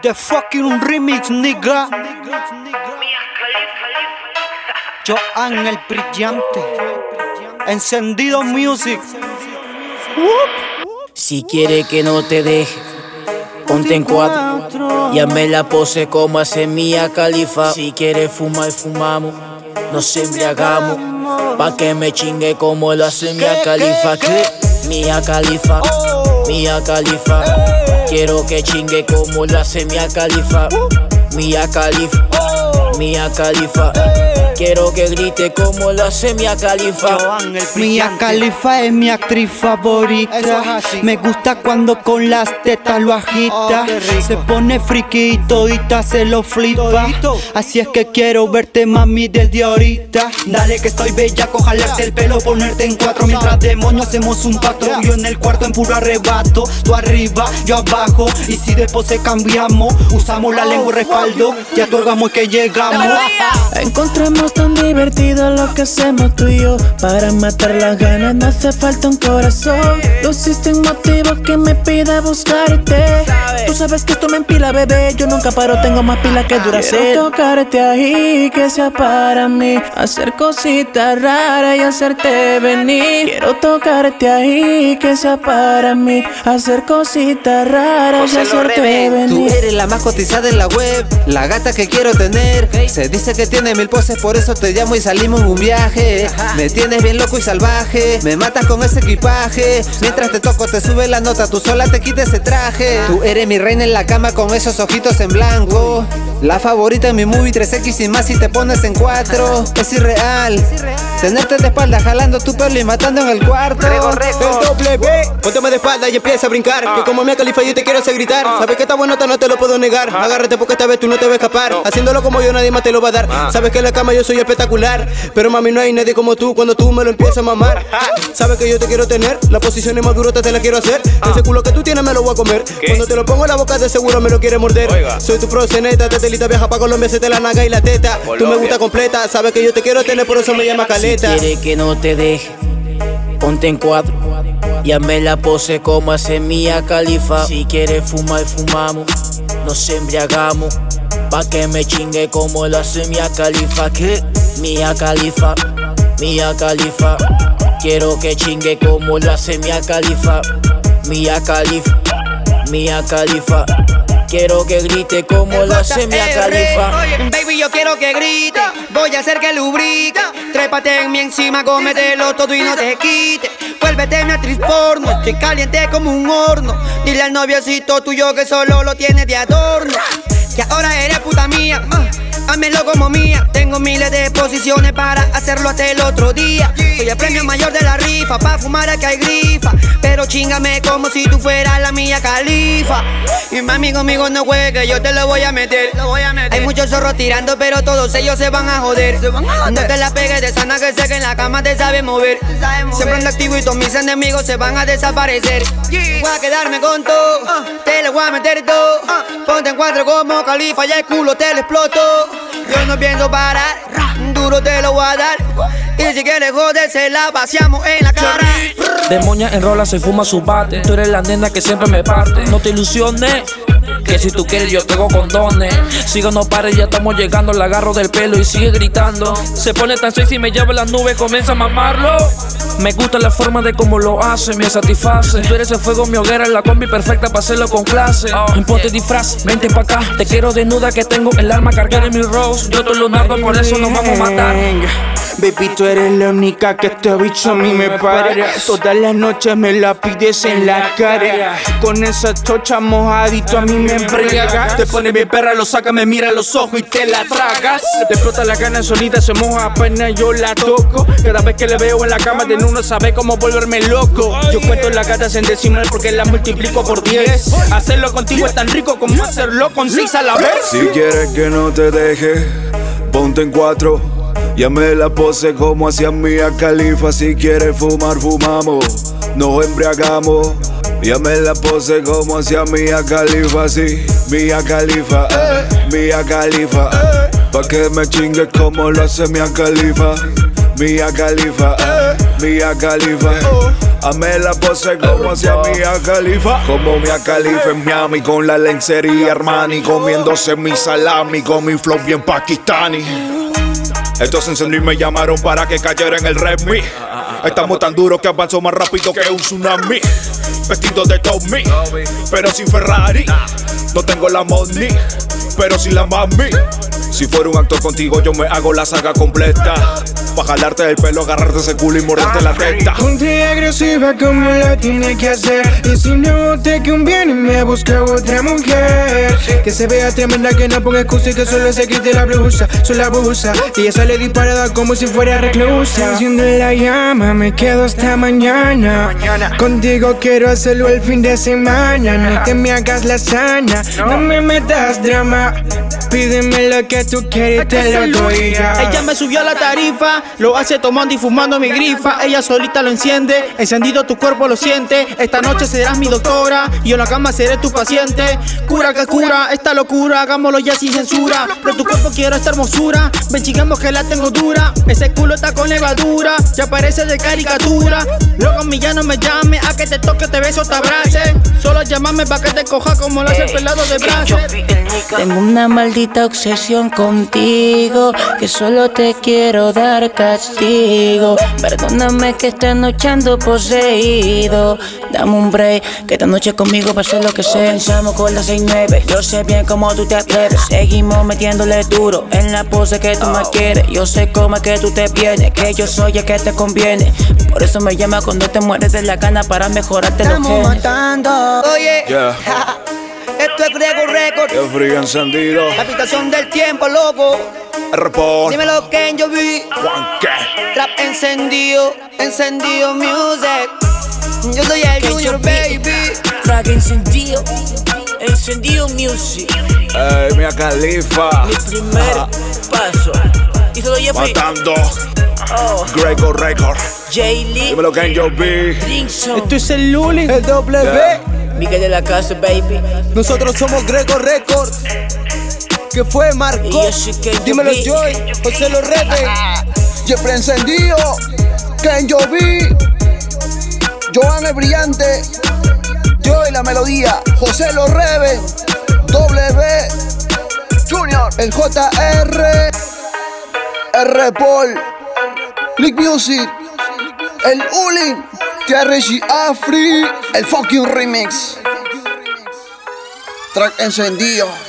Este fucking un remix, nigga. Yo Ángel brillante. Encendido music. Si quiere que no te deje, ponte en cuatro. Ya me la pose como hace Mia Khalifa. Si quiere fumar, fumamos. Nos embriagamos. Pa' que me chingue como lo hace Mia Khalifa. ¿Qué? Mia Khalifa, Mia Khalifa. Quiero que chingue como lo hace Mia Khalifa. Mia Khalifa, Mia Khalifa. Quiero que grite como lo hace Mia Khalifa. Mia Khalifa es mi actriz favorita. Me gusta cuando con las tetas lo agita. Se pone friki y todita se lo flipa. Así es que quiero verte, mami, desde ahorita. Dale que estoy bellaco, jalarte el pelo, ponerte en cuatro. Mientras demonios hacemos un pacto. Yo en el cuarto en puro arrebato. Tú arriba, yo abajo. Y si después se cambiamos, usamos la lengua y respaldo. Ya tu orgasmo es que llegamos. Encontramos tan divertido lo que hacemos tú y yo. Para matar las ganas no hace falta un corazón. No existen motivos que me pida buscarte. Tú sabes que esto me empila, bebé. Yo nunca paro, tengo más pila que Duracell. Quiero tocarte ahí, que sea para mí. Hacer cositas raras y hacerte venir. Quiero tocarte ahí, que sea para mí. Hacer cositas raras y hacerte venir. Tú eres la más cotizada en la web, la gata que quiero tener. Se dice que tiene 1000 poses, por eso te llamo y salimos en un viaje. Me tienes bien loco y salvaje, me matas con ese equipaje. Mientras te toco te sube la nota, tú sola te quites ese traje. Tú eres mi reina en la cama con esos ojitos en blanco. La favorita en mi movie 3X y más si te pones en 4. Es irreal tenerte de espalda jalando tu pelo y matando en el cuarto. El doble B, póntame de espalda y empieza a brincar. Que como Mia Khalifa yo te quiero hacer gritar. Sabes que esta buena nota no te lo puedo negar. Agárrate porque esta vez tú no te vas a escapar. Haciéndolo como yo nadie más te lo va a dar. Sabes que en la cama yo soy espectacular, pero mami no hay nadie como tú cuando tú me lo empiezas a mamar. Sabes que yo te quiero tener, la posición es más dura te la quiero hacer. Ese culo que tú tienes me lo voy a comer. Cuando te lo pongo en la boca de seguro me lo quiere morder. Soy tu proxeneta, tetelita viaja pa' Colombia, se te la naga y la teta. Tú me gusta completa, sabes que yo te quiero tener, por eso me llama caleta. Si quiere que no te deje, ponte en cuatro. Ya me la pose como hace Mia Khalifa. Si quiere fumar, fumamos. Nos embriagamos. Pa' que me chingue como lo hace Mia Khalifa. ¿Qué? Mia Khalifa, Mia Khalifa. Quiero que chingue como lo hace Mia Khalifa. Mia Khalifa, Mia Khalifa. Quiero que grite como lo hace Mia Khalifa. Baby, yo quiero que grite, voy a hacer que lubrique. Trépate en mi encima, cómetelo todo y no te quites. Vuélvete mi actriz porno, estoy caliente como un horno. Dile al noviocito tuyo que solo lo tienes de adorno. Que ahora eres puta mía, hámelo como mía. Tengo miles de posiciones para hacerlo hasta el otro día. Soy el premio mayor de la rifa, pa' fumar aquí hay grifa. Pero chingame como si tú fueras la Mia Khalifa. Y mami conmigo no juegue, yo te lo voy a meter. Hay muchos zorros tirando, pero todos ellos se van a joder. No te la pegues de sana que sé que en la cama te sabe mover. Siempre ando activo y todos mis enemigos se van a desaparecer. Voy a quedarme con todo, te lo voy a meter todo. Ponte en cuatro como Khalifa y el culo te lo exploto. Yo no pienso parar, duro te lo voy a dar. Y si quieres joder, se la vaciamos en la cara. Demonia enrola, se fuma su bate. Tú eres la nena que siempre me parte. No te ilusiones, que si tú quieres yo tengo condones. Sigo, no pares, ya estamos llegando. La agarro del pelo y sigue gritando. Se pone tan sexy, me lleva a las nubes, comienza a mamarlo. Me gusta la forma de cómo lo hace, me satisface. Tú eres el fuego, mi hoguera, la combi perfecta para hacerlo con clase. Ponte disfraz, vente pa' acá. Te quiero desnuda que tengo el arma cargada en mi rose. Yo estoy Leonardo, por eso nos vamos a matar. Baby, tú eres la única que este bicho a mí me para. Todas las noches me la pides en la cara. Con esa chocha mojadito a mí me embriaga. Te pone mi perra, lo saca, me mira a los ojos y te la tragas. Te explota la gana solita, se moja apenas yo la toco. Cada vez que le veo en la cama de uno sabe cómo volverme loco. Yo cuento las gatas en decimal porque las multiplico por 10. Hacerlo contigo es tan rico como hacerlo con 6 a la vez. Si quieres que no te deje, ponte en cuatro. Ya me la pose como hacía Mia Khalifa. Si quieres fumar, fumamos, nos embriagamos. Ya me la pose como hacía Mia Khalifa. Sí, Mia Khalifa, Mia Khalifa. Pa' que me chingue como lo hace Mia Khalifa. Mia Khalifa, Mia Khalifa. Amé la pose como hacia Mia Khalifa. Como Mia Khalifa en Miami con la lencería Armani, comiéndose mi salami con mi flow bien pakistani. Esto se encendió y me llamaron para que cayera en el Redmi. Estamos tan duros que avanzo más rápido que un tsunami. Vestido de Tommy, pero sin Ferrari. No tengo la money, pero sin la mami. Si fuera un actor contigo yo me hago la saga completa. Pa' jalarte el pelo, agarrarte ese culo y morderte la testa. Ponte agresiva como lo tiene que hacer. Y si no te conviene me busca otra mujer que se vea tremenda, que no ponga excusa y que solo se quite la blusa. Solo la abusa y ella sale disparada como si fuera reclusa. Enciendo la llama, me quedo hasta mañana. Contigo quiero hacerlo el fin de semana. No te me hagas la sana, no me metas drama. Pídeme lo que tú quieres y te lo doy ya. Ella me subió a la tarifa, lo hace tomando y fumando mi grifa. Ella solita lo enciende, encendido tu cuerpo lo siente. Esta noche serás mi doctora y en la cama seré tu paciente. Cura que cura esta locura, hagámoslo ya sin censura. Pero tu cuerpo quiero esta hermosura, ven chingamos que la tengo dura. Ese culo está con levadura, ya parece de caricatura. Luego a mí ya no me llame, a que te toque, te beso, te abrace. Solo llámame pa' que te coja como lo hace el pelado de Brace. Tengo una maldita obsesión contigo, que solo te quiero dar castigo. Perdóname que esta noche ando poseído. Dame un break, que esta noche conmigo va a ser lo que sea. Comenzamos con las 6-9, yo sé bien cómo tú te atreves. Seguimos metiéndole duro en la pose que tú más quieres. Yo sé cómo es que tú te vienes, que yo soy el que te conviene. Por eso me llama cuando te mueres de la gana, para mejorarte los genes. Estamos matando, oye. Yeah. Esto es Grego Records, El frío encendido. la habitación del tiempo, loco. Report. Dímelo que yo vi. Juanque. Trap encendido, encendido music. Yo soy el Junior, baby. Track encendido, encendido music. Ey, Mia Khalifa. Mi primer paso. Y se lo Jeffrey. Matando. Oh, Grego Record. Jay Lee, Dímelo que yo vi. Drinson, Esto es el Luli, el W. Yeah. Miguel de la casa, baby. Nosotros somos Grego Records. Que fue Marco. Y yo soy Ken Dímelo Jovi. Joy, José Los Reyes. Siempre encendido, Ken yo vi, Joan el brillante, Joy la melodía, José Los Reyes, W Junior, el JR, R Paul, Lick Music, el Uli, TRG Afri, el fucking remix. Track encendido.